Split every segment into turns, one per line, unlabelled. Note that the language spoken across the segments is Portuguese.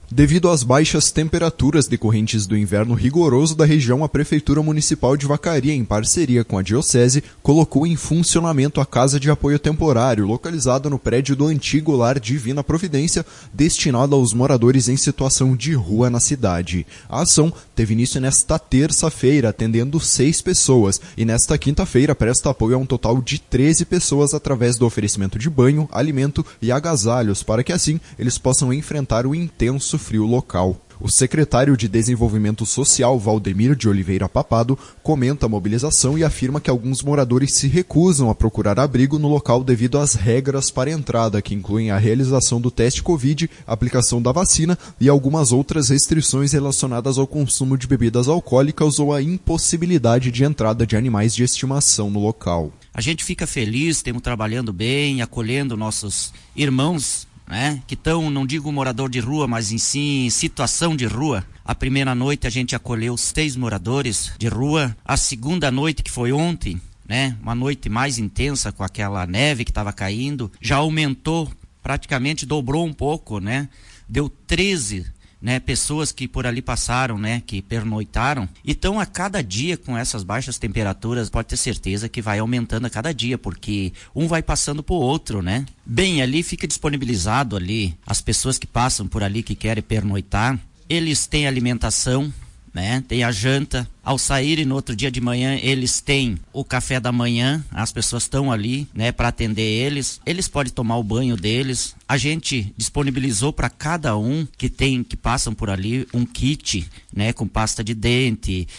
Devido às baixas temperaturas decorrentes do inverno rigoroso da região, a Prefeitura Municipal de Vacaria, em parceria com a Diocese, colocou em funcionamento a Casa de Apoio Temporário, localizada no prédio do antigo Lar Divina Providência, destinada aos moradores em situação de rua na cidade. A ação teve início nesta terça-feira, atendendo 6 pessoas, e nesta quinta-feira presta apoio a um total de 13 pessoas através do oferecimento de banho, alimento e agasalhos, para que assim eles possam enfrentar o intenso frio local. O secretário de Desenvolvimento Social, Valdemir de Oliveira Papado, comenta a mobilização e afirma que alguns moradores se recusam a procurar abrigo no local devido às regras para entrada, que incluem a realização do teste Covid, aplicação da vacina e algumas outras restrições relacionadas ao consumo de bebidas alcoólicas ou à impossibilidade de entrada de animais de estimação no local.
A gente fica feliz, estamos trabalhando bem, acolhendo nossos irmãos, que estão, não digo morador de rua, mas em situação de rua. A primeira noite a gente acolheu 6 moradores de rua. A segunda noite, que foi ontem, uma noite mais intensa com aquela neve que estava caindo, já aumentou, praticamente dobrou um pouco, Deu 13 pessoas que por ali passaram, que pernoitaram. Então, a cada dia, com essas baixas temperaturas, pode ter certeza que vai aumentando a cada dia, porque um vai passando pro outro, Bem, ali fica disponibilizado ali, as pessoas que passam por ali, que querem pernoitar, eles têm alimentação, tem a janta. Ao saírem no outro dia de manhã, eles têm o café da manhã, as pessoas estão ali, para atender eles podem tomar o banho deles. A gente disponibilizou para cada um que passam por ali um kit, com pasta de dente,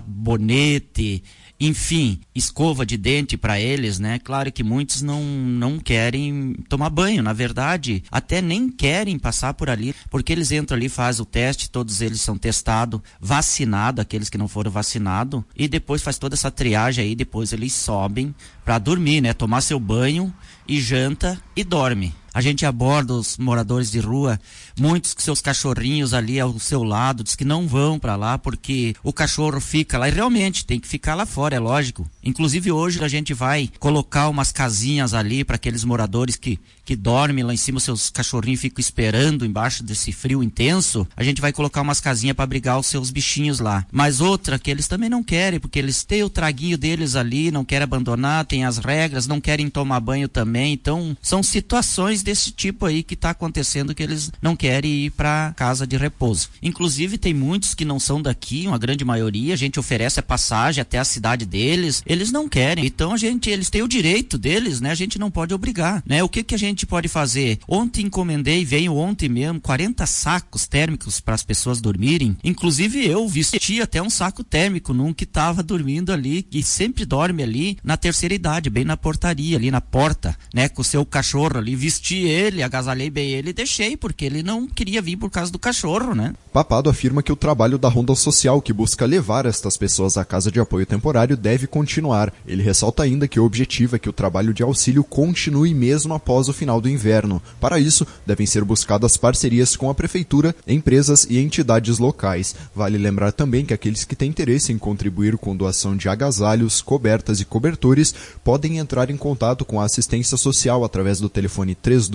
sabonete, enfim, escova de dente para eles, Claro que muitos não querem tomar banho, na verdade, até nem querem passar por ali, porque eles entram ali, fazem o teste, todos eles são testados, vacinados, aqueles que não foram vacinados, e depois faz toda essa triagem aí, depois eles sobem para dormir, tomar seu banho e janta e dorme. A gente aborda os moradores de rua, muitos com seus cachorrinhos ali ao seu lado, diz que não vão para lá porque o cachorro fica lá, e realmente tem que ficar lá fora, é lógico. Inclusive hoje a gente vai colocar umas casinhas ali para aqueles moradores que dormem lá em cima, seus cachorrinhos ficam esperando embaixo desse frio intenso. A gente vai colocar umas casinhas para abrigar os seus bichinhos lá. Mas outra que eles também não querem, porque eles têm o traguinho deles ali, não querem abandonar, tem as regras, não querem tomar banho também. Então são situações desse tipo aí que está acontecendo, que eles não querem ir para casa de repouso. Inclusive tem muitos que não são daqui, uma grande maioria, a gente oferece a passagem até a cidade deles, eles não querem. Então eles têm o direito deles, a gente não pode obrigar, O que a gente pode fazer? Ontem encomendei, veio ontem mesmo, 40 sacos térmicos para as pessoas dormirem. Inclusive eu vesti até um saco térmico num que estava dormindo ali, que sempre dorme ali na terceira idade, bem na portaria, ali na porta, com o seu cachorro ali. Vesti ele, agasalhei bem ele e deixei, porque ele não queria vir por causa do cachorro,
Papado afirma que o trabalho da Ronda Social, que busca levar estas pessoas à casa de apoio temporário, deve continuar. Ele ressalta ainda que o objetivo é que o trabalho de auxílio continue mesmo após o final do inverno. Para isso, devem ser buscadas parcerias com a Prefeitura, empresas e entidades locais. Vale lembrar também que aqueles que têm interesse em contribuir com doação de agasalhos, cobertas e cobertores podem entrar em contato com a assistência social através do telefone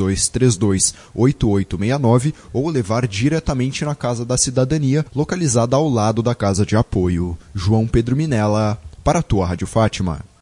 3232-8869 ou levar diretamente na Casa da Cidadania, localizada ao lado da Casa de Apoio. João Pedro Minella, para a tua Rádio Fátima.